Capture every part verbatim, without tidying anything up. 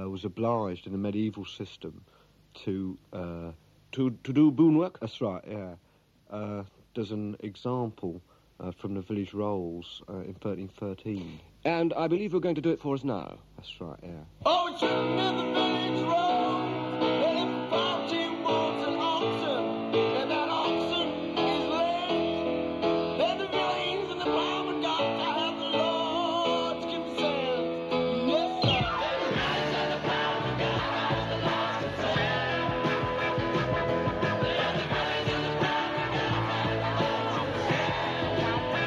was obliged in the medieval system to uh, to to do boon work. That's right. Yeah. Uh, there's an example uh, from the village rolls uh, in thirteen thirteen. And I believe you're going to do it for us now. That's right. Yeah. Oh, children of the village roll, letting fourteen wolves and oxen, and that oxen is led. Then the villains and the farmer got to have the Lord's consent. Yes, sir. Then the villains and the farmer got to have the Lord's consent. Then the villains and the farmer got to have the Lord's consent.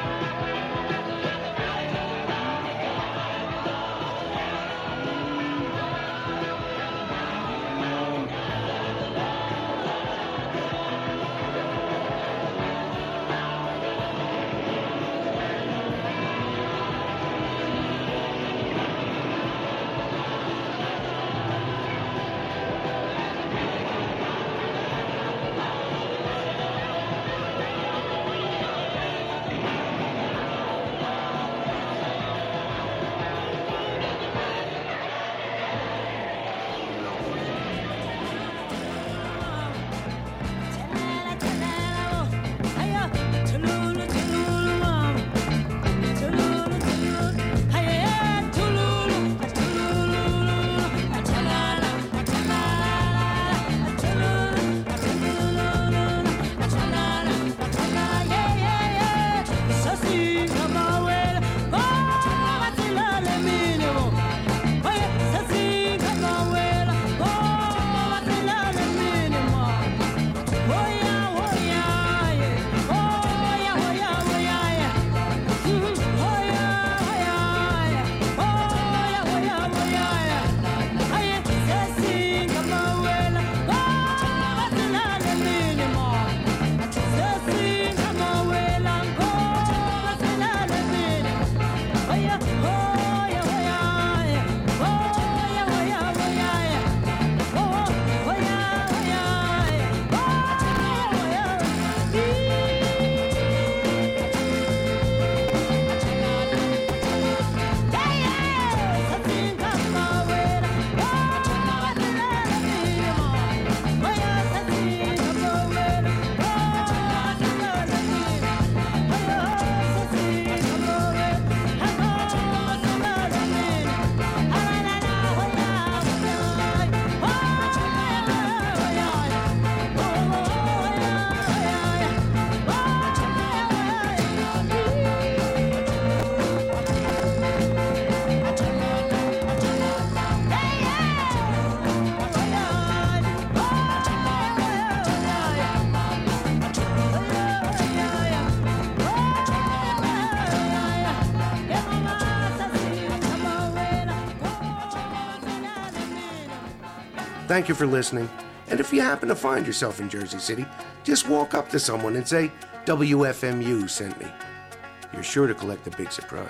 Thank you for listening. And if you happen to find yourself in Jersey City, just walk up to someone and say, W F M U sent me. You're sure to collect a big surprise.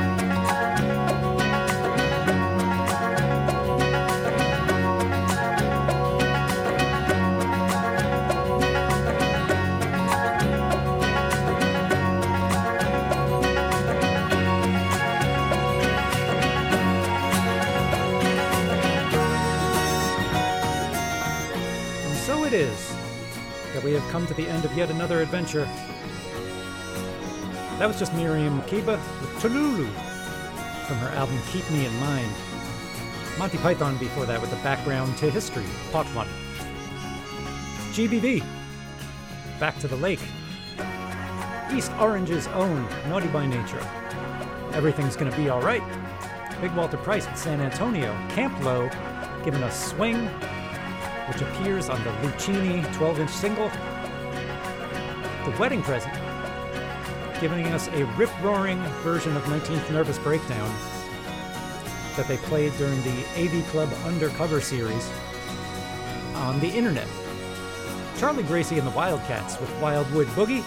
It is that we have come to the end of yet another adventure. That was just Miriam Makeba with Tululu from her album Keep Me in Mind. Monty Python before that with the background to history, part one. G B B, Back to the Lake. East Orange's own Naughty by Nature, Everything's Gonna Be Alright. Big Walter Price with San Antonio, Camp Low, giving us Swing, which appears on the Lucchini twelve-inch single. The Wedding Present, giving us a rip-roaring version of nineteenth Nervous Breakdown that they played during the A V Club Undercover series on the internet. Charlie Gracie and the Wildcats with Wildwood Boogie.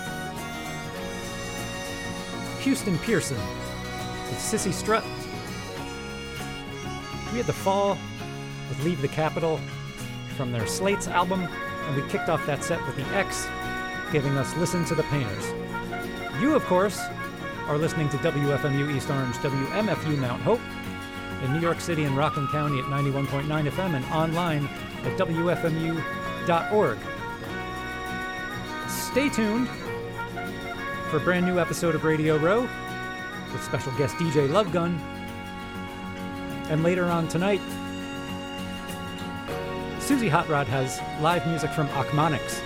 Houston Pearson with Sissy Strut. We had The Fall with Leave the Capital from their Slates album, and we kicked off that set with The X, giving us Listen to the Painters. You, of course, are listening to W F M U East Orange, W M F U Mount Hope, in New York City and Rockland County at ninety-one point nine F M and online at W F M U dot org. Stay tuned for a brand new episode of Radio Row with special guest D J Lovegun. And later on tonight, Susie Hot Rod has live music from Achmonics.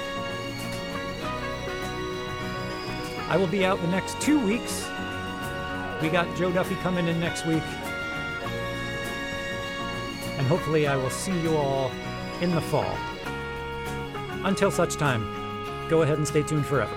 I will be out the next two weeks. We got Joe Duffy coming in next week. And hopefully I will see you all in the fall. Until such time, go ahead and stay tuned forever.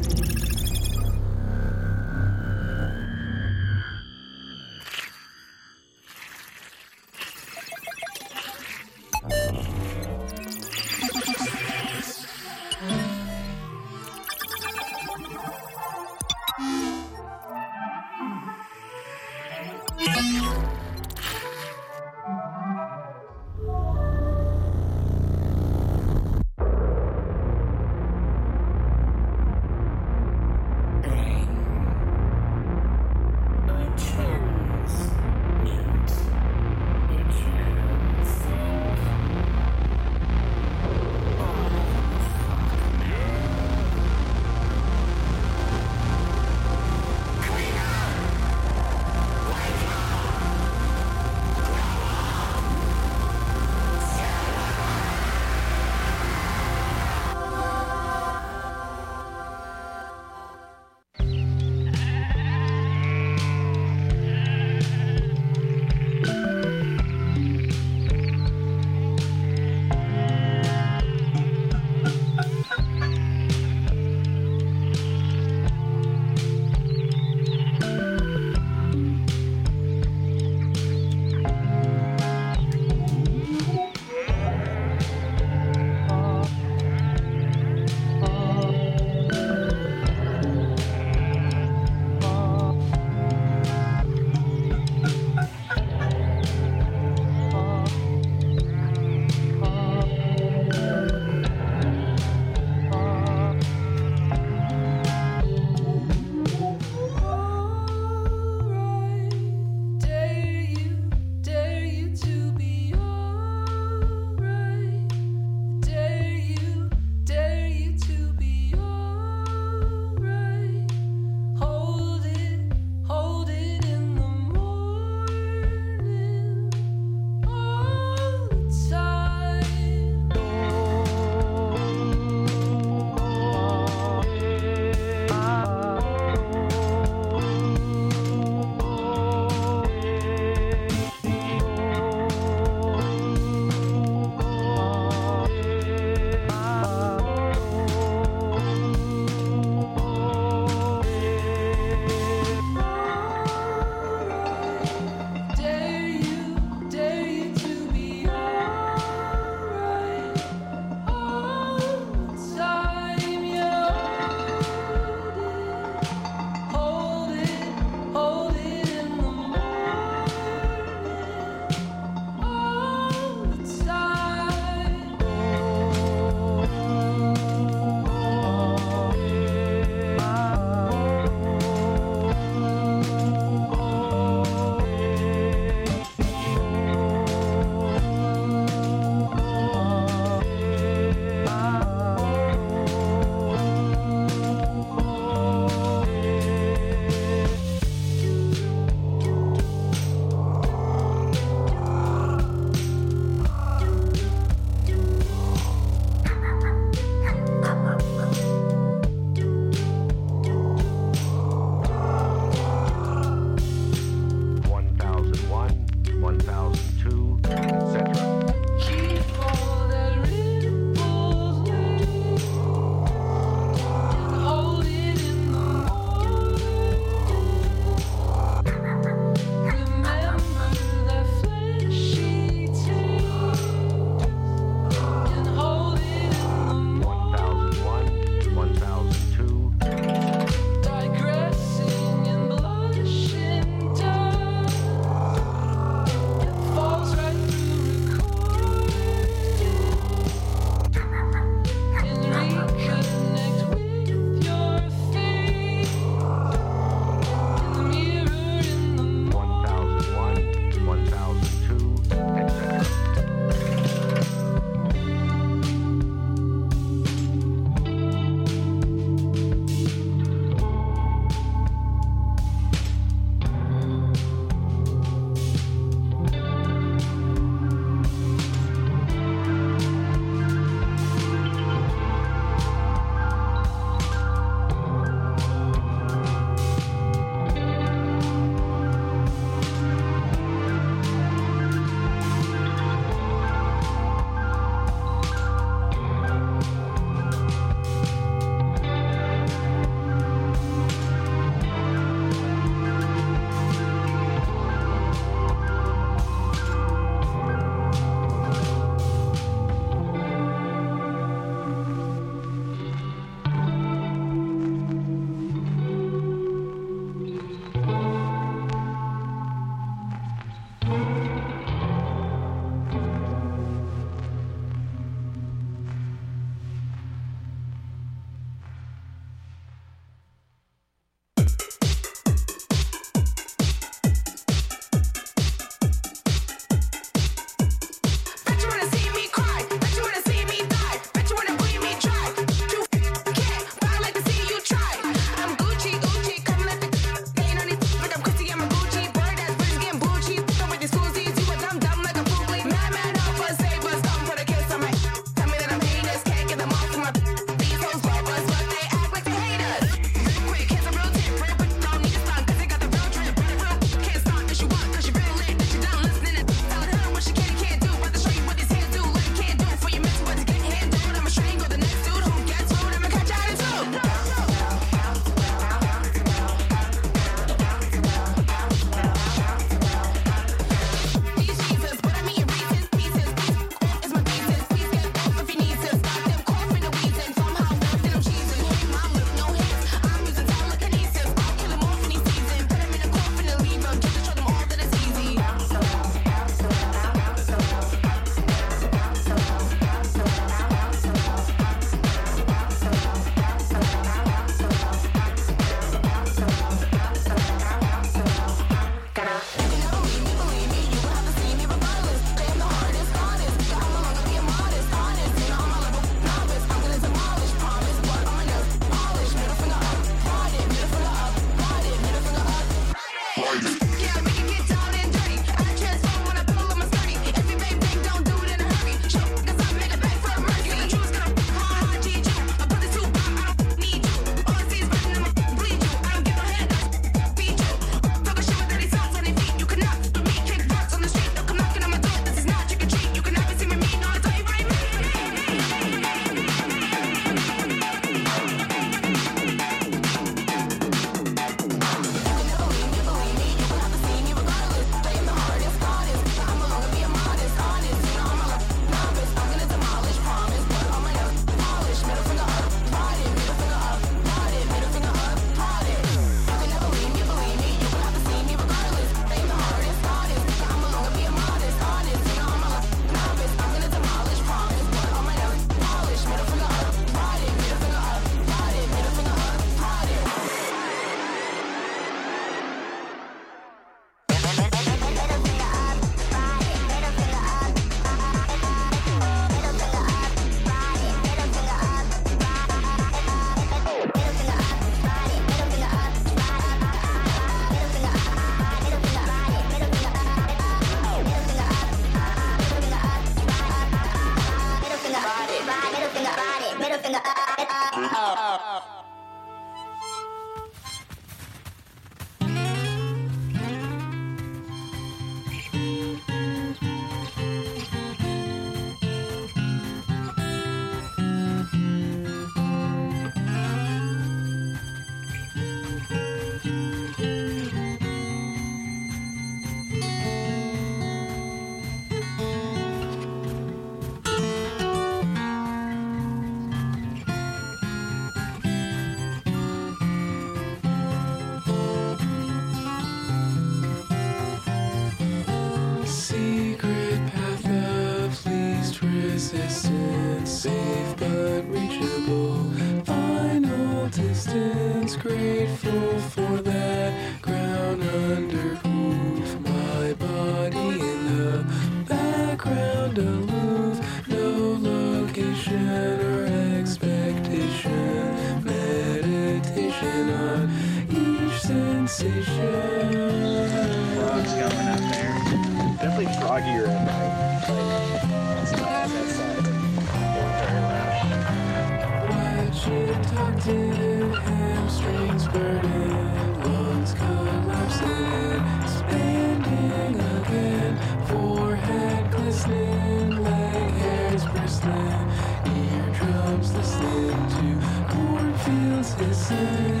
always grateful for that ground under hoof. My body in the background aloof. No location or expectation. Meditation on each sensation. Frogs going up there. Definitely froggier at night. Like, it's not that side. Very loud. Wedged, tucked in, hamstrings burning, lungs collapsing, expanding again, forehead glistening, leg hairs bristling, eardrums listening to cornfields hissing.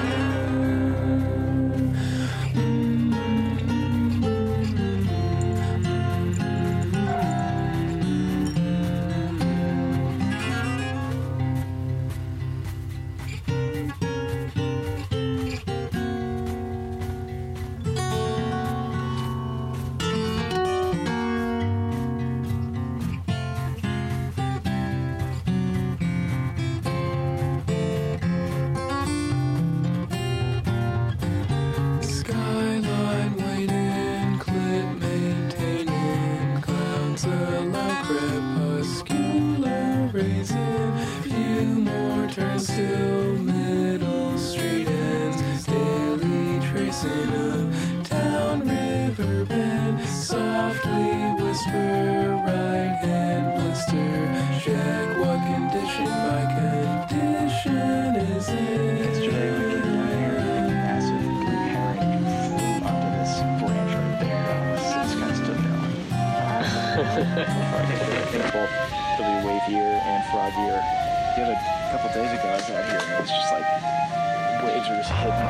Skyline waiting, clip maintaining, clouds allow crepuscular raising, few more turns till middle street ends, daily tracing of town river bend, softly whisper, right hand blister, check what condition my condition is in. Yesterday we came down here and massive green herring flew onto this branch right there. It was, it's kind of stood there like, I think both really wavier and froggier. The other couple days ago I was out here and it was just like waves were just hitting.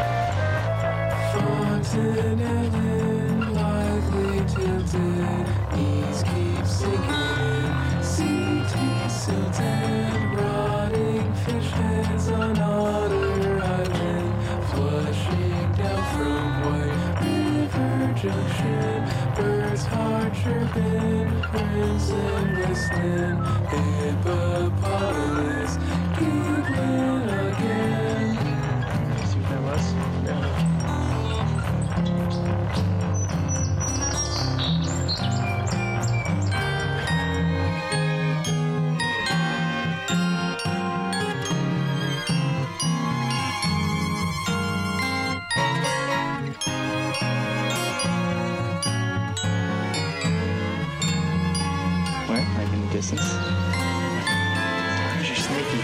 Fontanellen, lively tilted, knees keep sinking, C T silted, rotting fish heads on Otter Island, flushing down from White River Junction, birds heart chirping, crimson whistling, hippopotamus giggling again. See what that was? Yeah. Where? Like in the distance? Where's your snaky?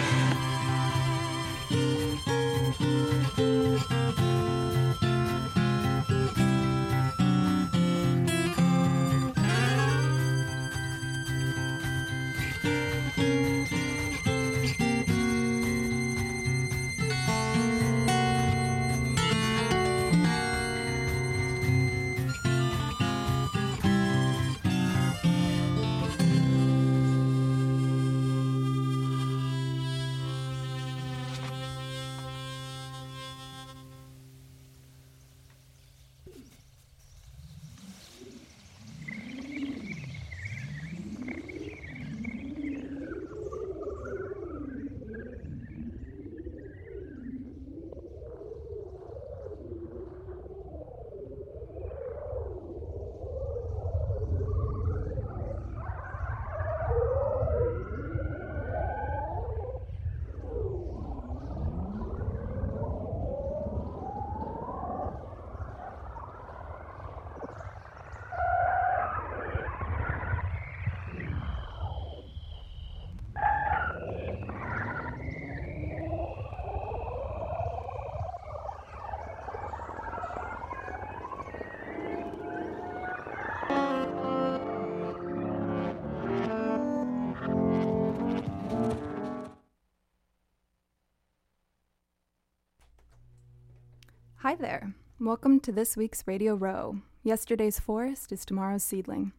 Hi there. Welcome to this week's Radio Row. Yesterday's forest is tomorrow's seedling.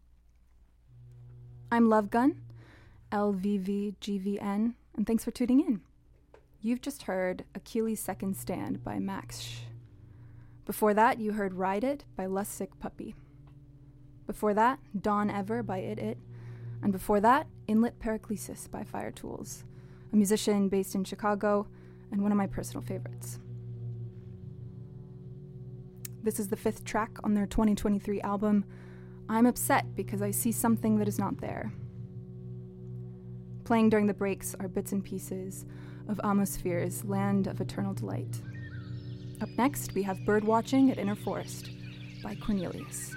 I'm Love Gun, L V V G V N, and thanks for tuning in. You've just heard Achilles' Second Stand by Max Sch. Before that, you heard Ride It by Less Sick Puppy. Before that, Dawn Ever by It It. And before that, Inlet Paraclesis by Fire Tools, a musician based in Chicago, and one of my personal favorites. This is the fifth track on their twenty twenty-three album, I'm Upset Because I See Something That Is Not There. Playing during the breaks are bits and pieces of Atmosphere's Land of Eternal Delight. Up next, we have Bird Watching at Inner Forest by Cornelius.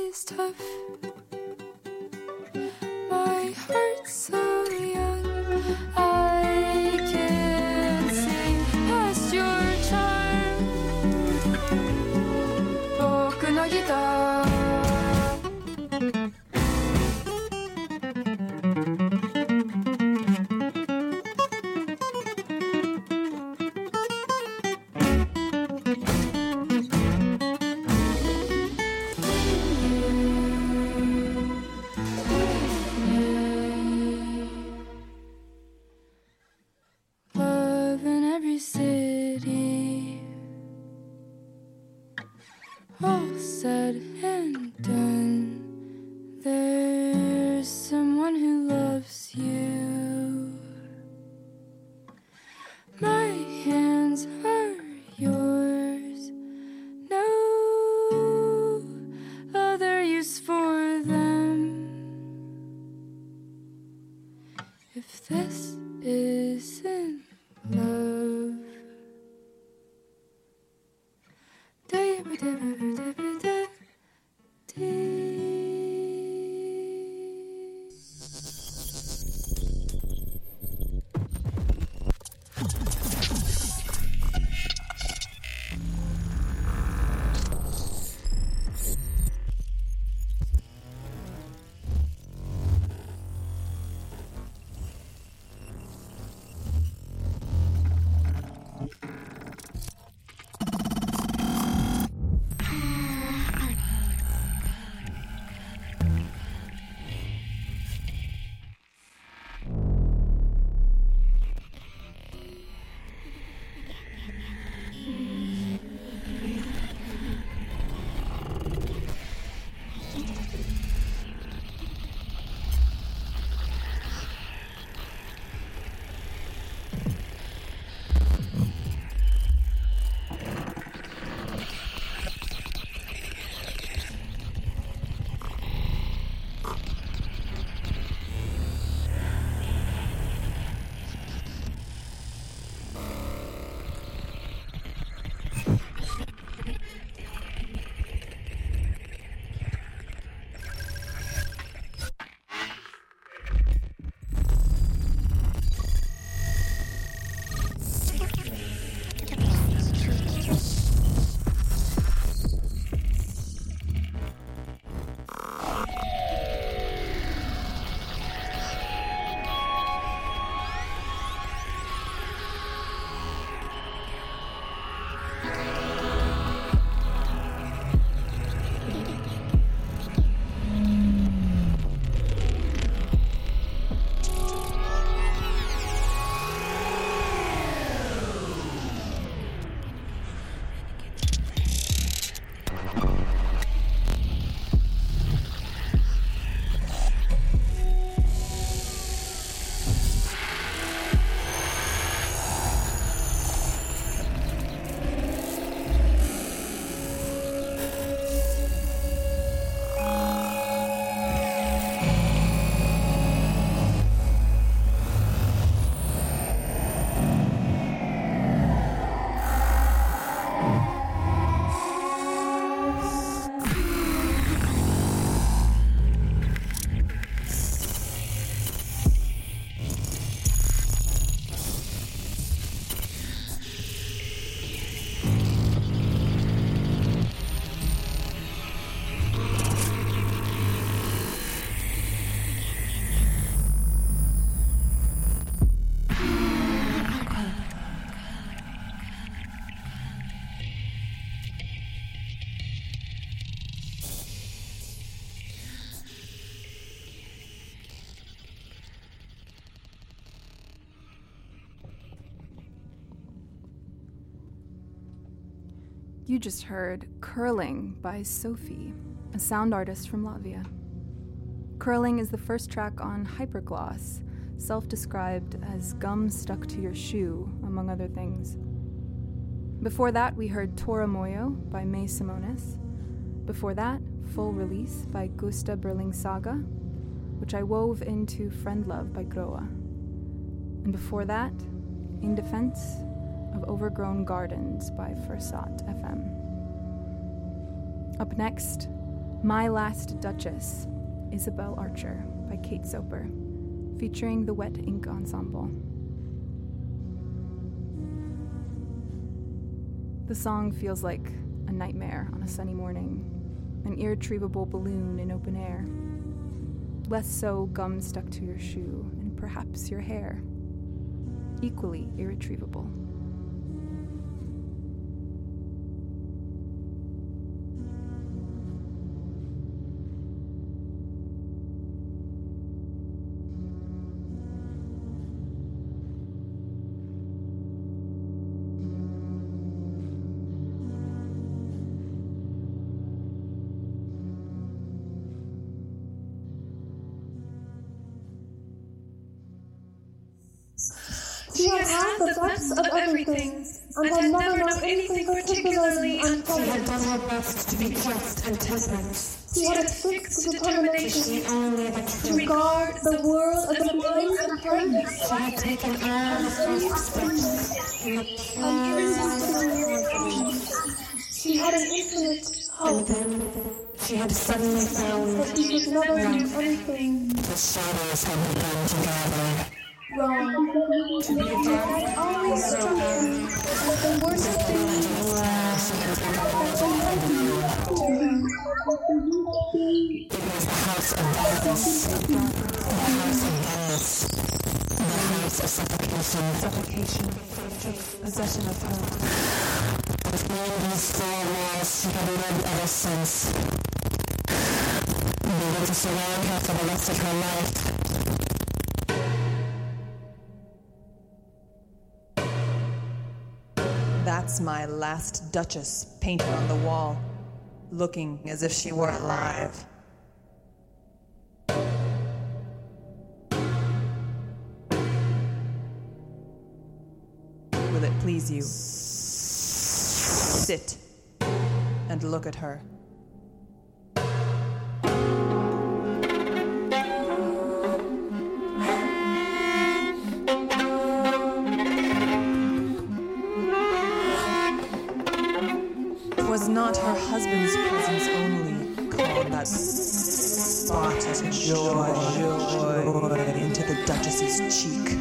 is tough. My heart's so young, I can't see past your charm. 僕のギターLove in every city, all said and done. There's someone who loves you. My hands are yours, no other use for them. If this isn't love, do you You just heard Curling by Sophie, a sound artist from Latvia. Curling is the first track on Hypergloss, self-described as gum stuck to your shoe, among other things. Before that, we heard Tora Moyo by May Simonis. Before that, Full Release by Gusta Berling Saga, which I wove into Friend Love by Groa. And before that, In Defense of Overgrown Gardens by Fursat F M. Up next, My Last Duchess, Isabel Archer, by Kate Soper, featuring the Wet Ink Ensemble. The song feels like a nightmare on a sunny morning, an irretrievable balloon in open air. Less so gum stuck to your shoe, and perhaps your hair. Equally irretrievable. She had had the best of everything, and had never known anything particularly unpleasant. She had done her best to be just and temperate. She had a fixed determination to regard the world as a place of kindness. She had taken all the first steps in the irresistible. She had an infinite hope. She had suddenly found that she could never do anything. The shadows had begun to gather. Wrong. To be dead always struck her as the worst thing that can happen to her. It was the house of darkness, the house of darkness, the house of suffocation. Suffocation took possession of her. Within these four walls, she had lived ever since. They were to surround her for the rest of her life. That's my last Duchess painted on the wall, looking as if she were alive. Will it please you? Sit and look at her. Not her husband's presence only called that spot of joy, joy into the Duchess's cheek.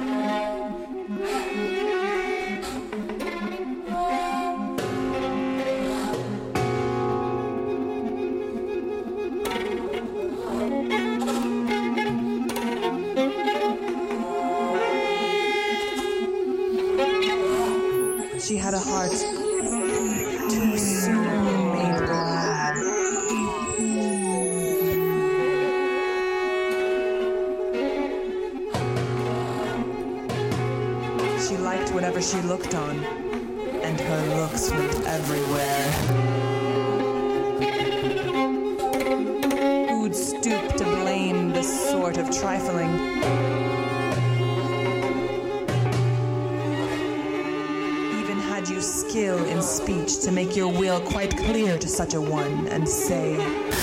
She had a heart too soon made glad. She liked whatever she looked on, and her looks went everywhere. Who'd stoop to blame this sort of trifling? You skill in speech to make your will quite clear to such a one and say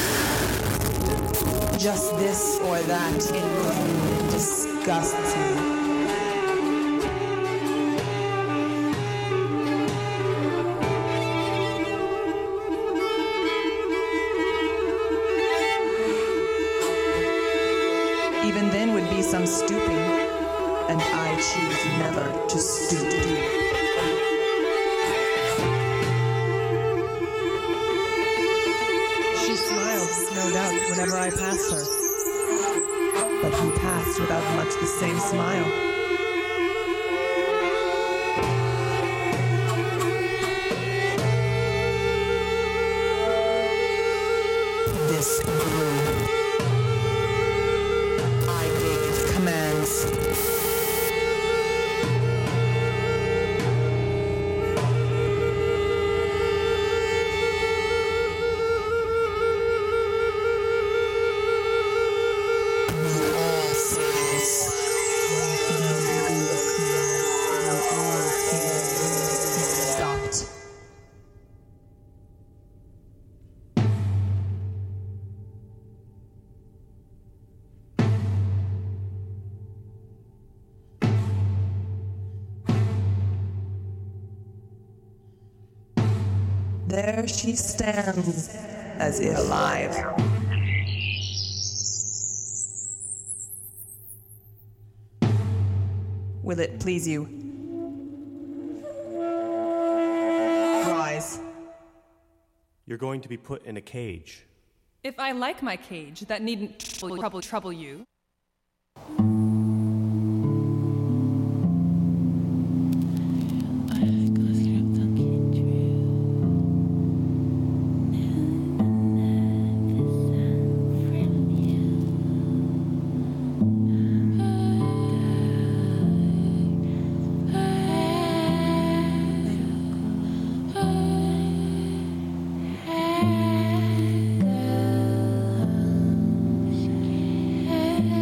just this or that it disgusts you. Even then would be some stooping, and I choose never to stoop. No doubt, whenever I passed her. But he passed without much the same smile. This grew. I gave commands. There she stands, as if alive. Will it please you? Rise. You're going to be put in a cage. If I like my cage, that needn't trouble, trouble, trouble you. Yeah.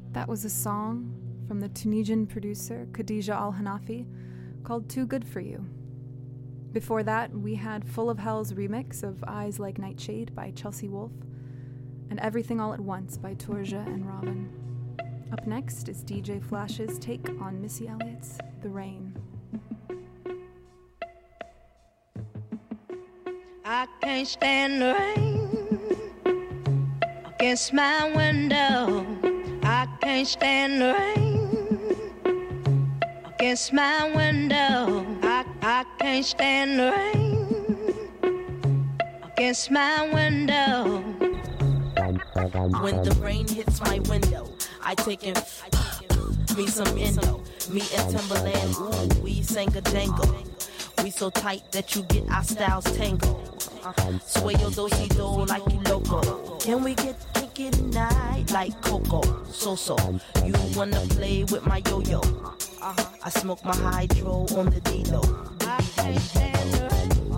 That was a song from the Tunisian producer Khadija Al-Hanafi called Too Good For You. Before that, we had Full of Hell's remix of Eyes Like Nightshade by Chelsea Wolfe and Everything All at Once by Torja and Robin. Up next is D J Flash's take on Missy Elliott's The Rain. I can't stand the rain against my window. I can't stand the rain against my window. I, I can't stand the rain against my window. When the rain hits my window, I take in me some Indo, me and Timberland. Ooh, we sang a jangle. We so tight that you get our styles tangled. Uh, sway your do-si-do like you loco. Can we get kinky tonight like Coco? So-so, you wanna play with my yo-yo? Uh-huh. I smoke my hydro on the D-Lo. I can't stand the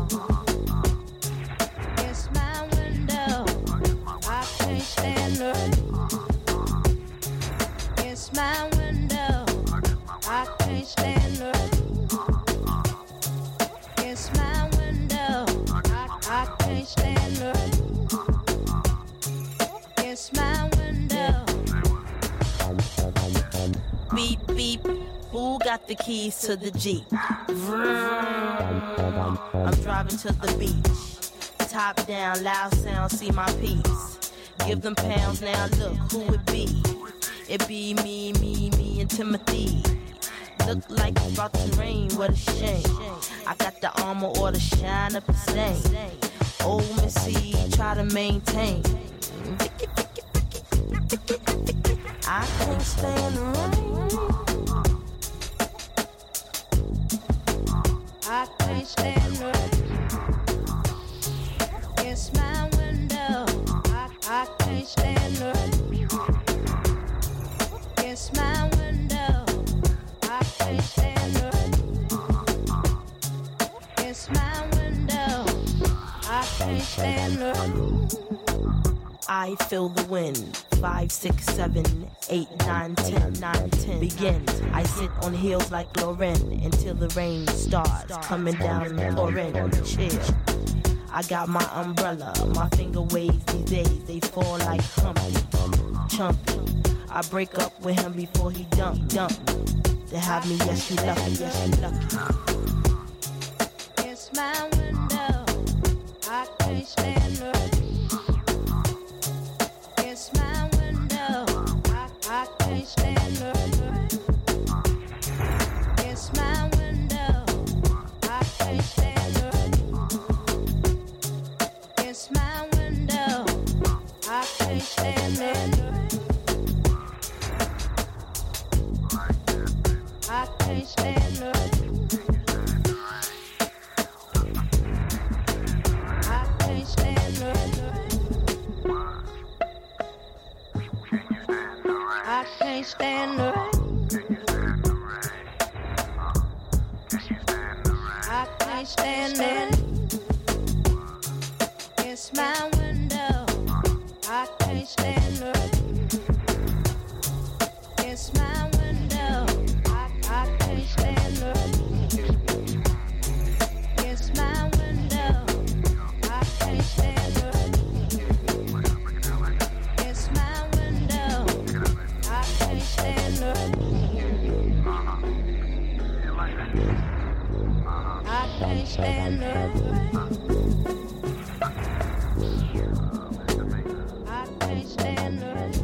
rain against my window. I can't stand the rain against my window. I can't stand the rain against my window. I, I can't stand the rain against my window. Beep, beep. Who got the keys to the Jeep? Vroom. I'm driving to the beach. Top down, loud sound, see my piece. Give them pounds now, look who it be. It be me, me, me, and Timothy. Look like it's about to rain, what a shame. I got the armor or the shine up the same. Old Missy, try to maintain. I can't stand the rain. I can't stand the rain against my window. I, I can't stand the rain against my window. I can't stand the rain against my window. I can't stand the rain. I feel the wind. Five, six, seven, eight, nine, ten, nine, ten. Begin. I sit on heels like Lauren until the rain starts coming down orange. Chill. I got my umbrella. My finger waves these days. They fall like Humpty. Chumpy. I break up with him before he dump, dump. To have me, yes, you lucky, yes, you lucky. It's my window. I can't stand the rain. It's my window. I, I can't stand the rain. It's my window. I can't stand the rain. It's my window. I can't stand the rain. I can't stand the rain. I can't stand the rain. I can't stand the rain. I can't stand it. It's my window. I can't stand the rain. It's my window. I, I can't stand the rain. It's my window. I can't stand the rain. It's my window. I can't stand the rain. I can't stand the rain. I can't stand the rain.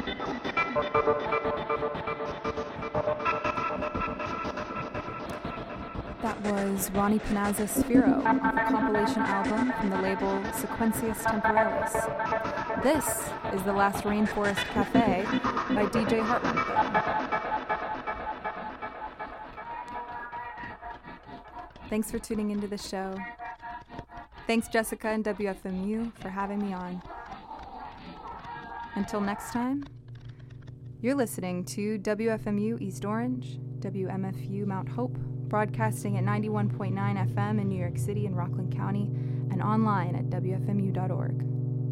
That was Ronnie Panazza Sphero, a compilation album from the label Sequentius Temporalis. This is The Last Rainforest Cafe by D J Heartland. Thanks for tuning into the show. Thanks Jessica and W F M U for having me on. Until next time, you're listening to W F M U East Orange, W M F U Mount Hope, broadcasting at ninety-one point nine F M in New York City and Rockland County, and online at W F M U dot org.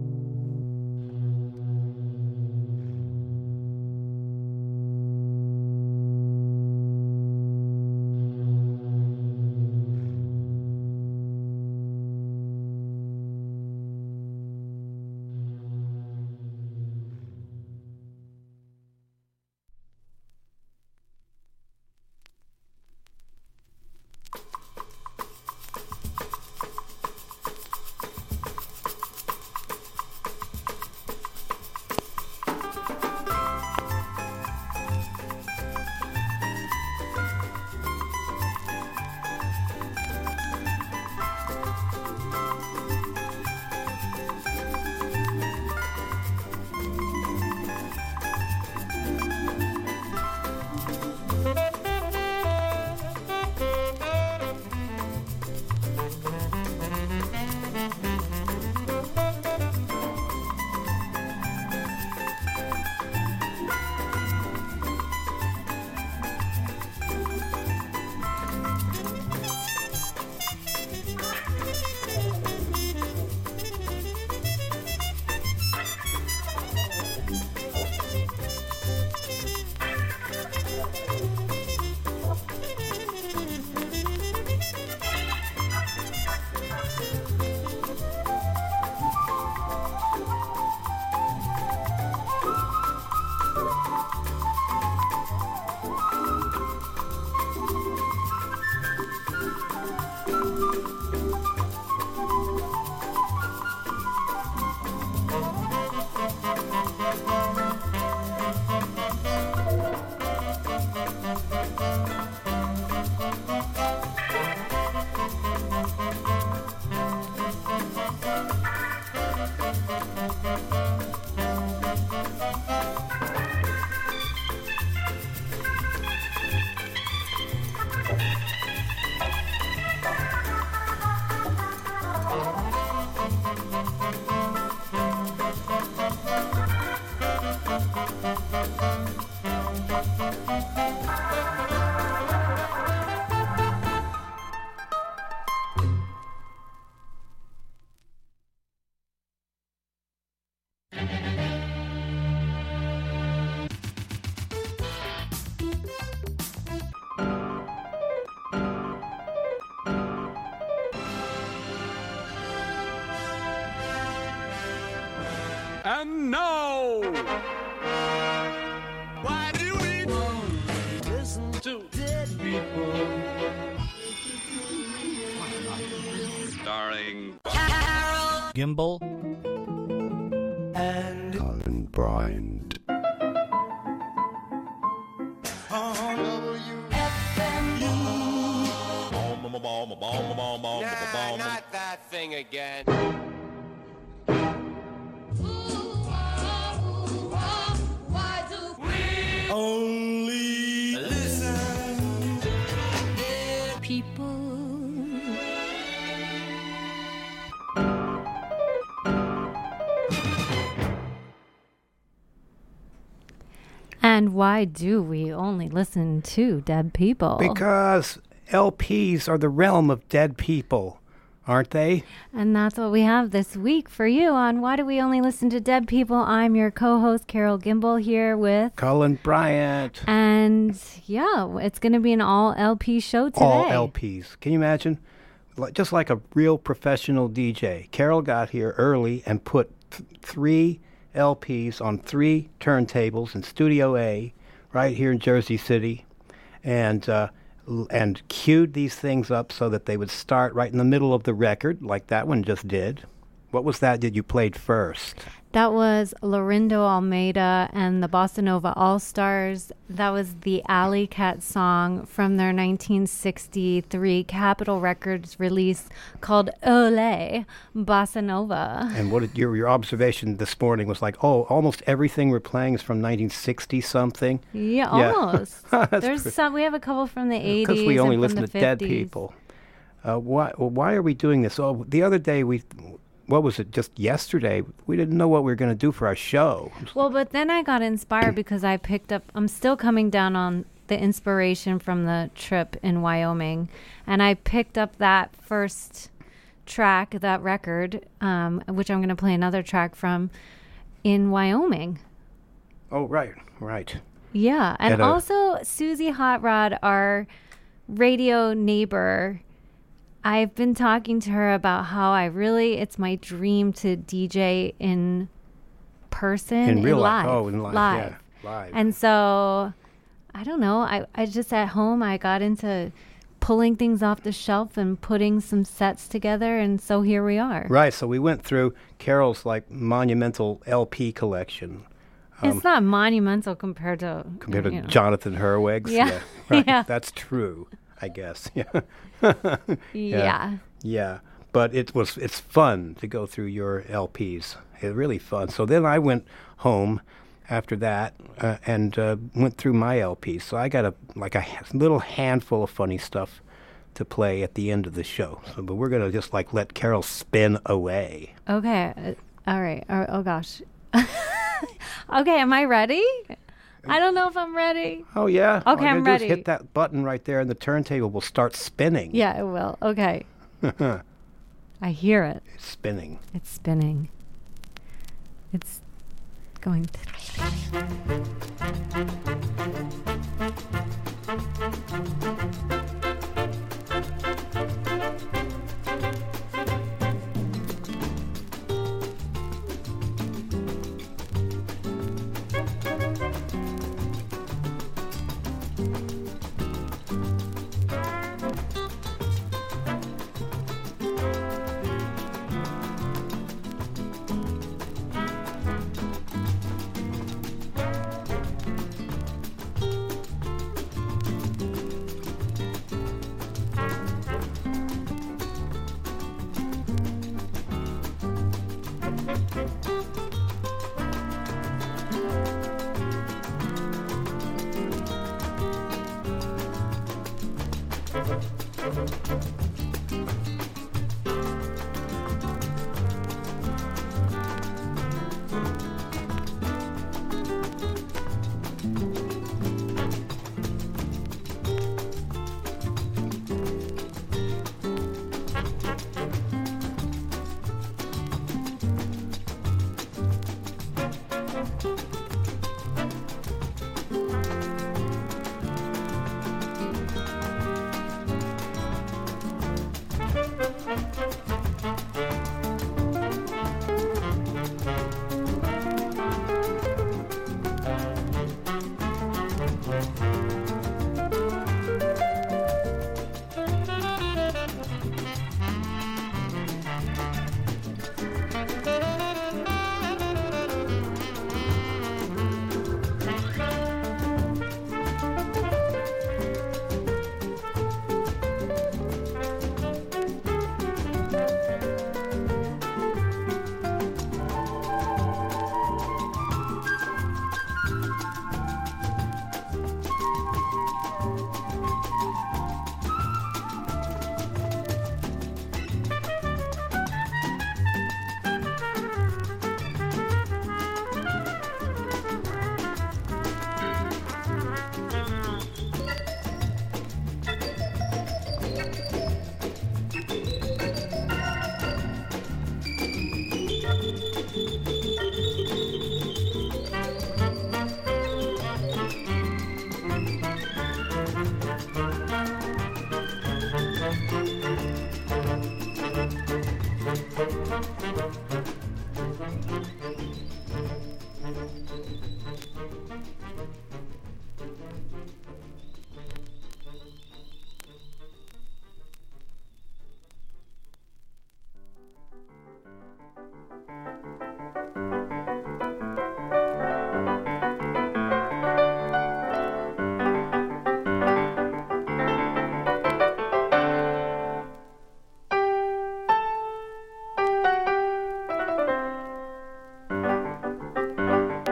And now, why do we listen to dead people? Starring Carol Gimbel and Colin Bryant. Nah, not that thing again. Only listen, people. And why do we only listen to dead people? Because L Ps are the realm of dead people, aren't they? And that's what we have this week for you on Why Do We Only Listen to Dead People. I'm your co-host, Carol Gimbel, here with Colin Bryant. And yeah, it's going to be an all L P show today. All L Ps. Can you imagine? Like, just like a real professional D J. Carol got here early and put th- three L Ps on three turntables in Studio A right here in Jersey City. And uh, and queued these things up so that they would start right in the middle of the record, like that one just did. What was that that you played first? That was Lorindo Almeida and the Bossa Nova All-Stars. That was the Alley Cat song from their nineteen sixty-three Capitol Records release called Ole Bossa Nova. And what did your your observation this morning was like, oh, almost everything we're playing is from nineteen sixty something? Yeah, Yeah. almost. There's pretty- some, we have a couple from the eighties. Because we only and listen from to the dead fifties. people. Uh, why, well, why are we doing this? Oh, the other day, we, what was it, just yesterday, we didn't know what we were going to do for our show. Well, but then I got inspired because I picked up, I'm still coming down on the inspiration from the trip in Wyoming. And I picked up that first track, that record, um, which I'm going to play another track from, in Wyoming. Oh, right, right. Yeah. And At a- also, Susie Hot Rod, our radio neighbor, I've been talking to her about how I really, it's my dream to D J in person. In real life. live. Oh, in live, yeah, live. And so, I don't know, I, I just at home, I got into pulling things off the shelf and putting some sets together, and so here we are. Right, so we went through Carol's, like, monumental L P collection. Um, It's not monumental compared to... compared to you know. Jonathan Herwig's. Yeah. Right. Yeah. That's true, I guess. Yeah. Yeah. Yeah. But it was it's fun to go through your L Ps. It's really fun. So then I went home after that uh, and uh, went through my L Ps. So I got a like a ha- little handful of funny stuff to play at the end of the show. So, but we're going to just like let Carol spin away. Okay. Uh, all right. Oh, oh gosh. Okay, am I ready? I don't know if I'm ready. Oh, yeah. Okay, All you I'm gotta do is ready. hit that button right there and the turntable will start spinning. Yeah, it will. Okay. It's I hear it. spinning. It's spinning. It's going.